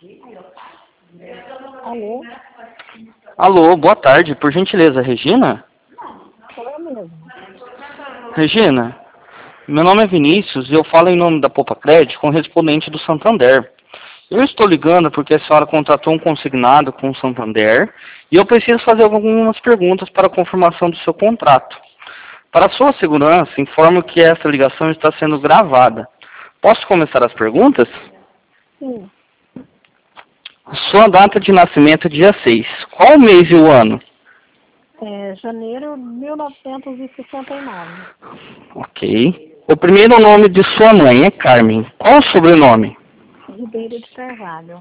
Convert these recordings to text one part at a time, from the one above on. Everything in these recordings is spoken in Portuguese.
Alô? Alô, boa tarde. Por gentileza, Regina? Sou eu mesmo. Regina, meu nome é Vinícius e eu falo em nome da Poupa Crédito, correspondente do Santander. Eu estou ligando porque a senhora contratou um consignado com o Santander e eu preciso fazer algumas perguntas para a confirmação do seu contrato. Para sua segurança, informo que essa ligação está sendo gravada. Posso começar as perguntas? Sim. Sua data de nascimento é dia 6. Qual o mês e o ano? Janeiro de 1969. Ok. O primeiro nome de sua mãe é Carmen. Qual o sobrenome? Ribeiro de Carvalho.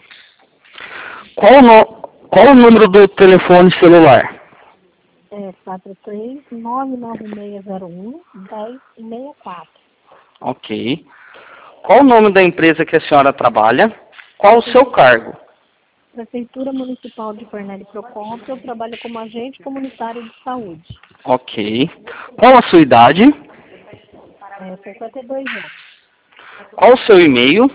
Qual o número do telefone celular? 43-99601-1064. Ok. Qual o nome da empresa que a senhora trabalha? Qual o seu cargo? Prefeitura Municipal de Cornélio Procópio, eu trabalho como agente comunitário de saúde. Ok. Qual a sua idade? 52 anos. Qual o seu e-mail?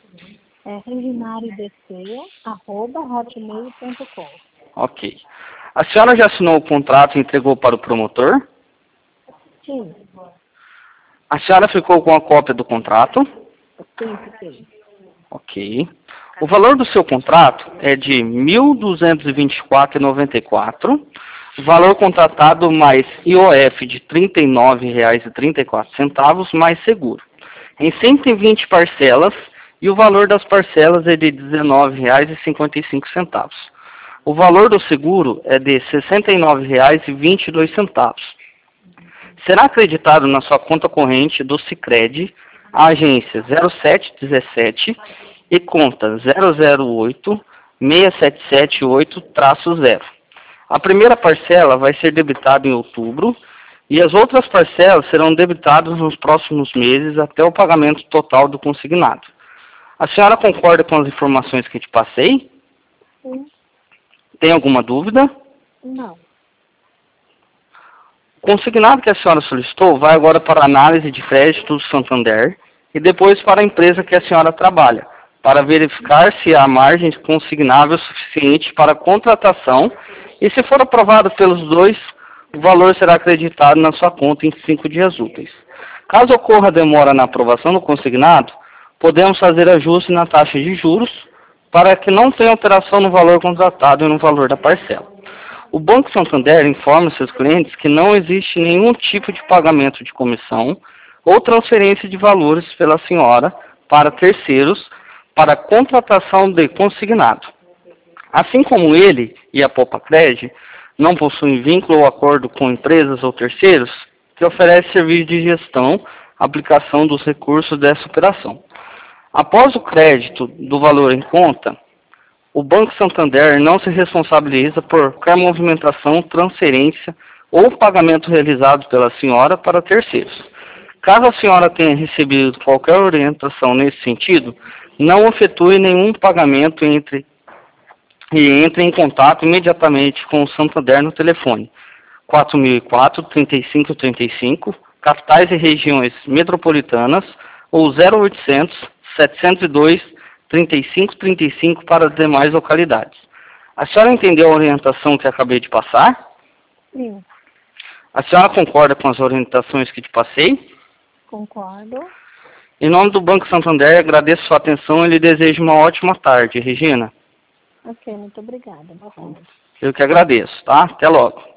reginariodc@hotmail.com. Ok. A senhora já assinou o contrato e entregou para o promotor? Sim. A senhora ficou com a cópia do contrato? Sim, fiquei. Ok. O valor do seu contrato é de R$ 1.224,94. Valor contratado mais IOF de R$ 39,34, mais seguro. Em 120 parcelas, e o valor das parcelas é de R$ 19,55. O valor do seguro é de R$ 69,22. Será acreditado na sua conta corrente do Sicredi, a agência 0717 e conta 008-6778-0. A primeira parcela vai ser debitada em outubro e as outras parcelas serão debitadas nos próximos meses até o pagamento total do consignado. A senhora concorda com as informações que te passei? Sim. Tem alguma dúvida? Não. O consignado que a senhora solicitou vai agora para a análise de crédito do Santander e depois para a empresa que a senhora trabalha, para verificar se há margem consignável suficiente para a contratação e, se for aprovado pelos dois, o valor será acreditado na sua conta em 5 dias úteis. Caso ocorra demora na aprovação do consignado, podemos fazer ajuste na taxa de juros para que não tenha alteração no valor contratado e no valor da parcela. O Banco Santander informa seus clientes que não existe nenhum tipo de pagamento de comissão ou transferência de valores pela senhora para terceiros para a contratação de consignado. Assim como ele e a Poupa Crédito não possuem vínculo ou acordo com empresas ou terceiros que oferecem serviço de gestão, aplicação dos recursos dessa operação. Após o crédito do valor em conta, o Banco Santander não se responsabiliza por qualquer movimentação, transferência ou pagamento realizado pela senhora para terceiros. Caso a senhora tenha recebido qualquer orientação nesse sentido, não efetue nenhum pagamento e entre em contato imediatamente com o Santander no telefone 4004-3535, capitais e regiões metropolitanas, ou 0800-702-3535 para as demais localidades. A senhora entendeu a orientação que acabei de passar? Sim. A senhora concorda com as orientações que te passei? Concordo. Em nome do Banco Santander, agradeço sua atenção e lhe desejo uma ótima tarde, Regina. Ok, muito obrigada. Boa tarde. Eu que agradeço, tá? Até logo.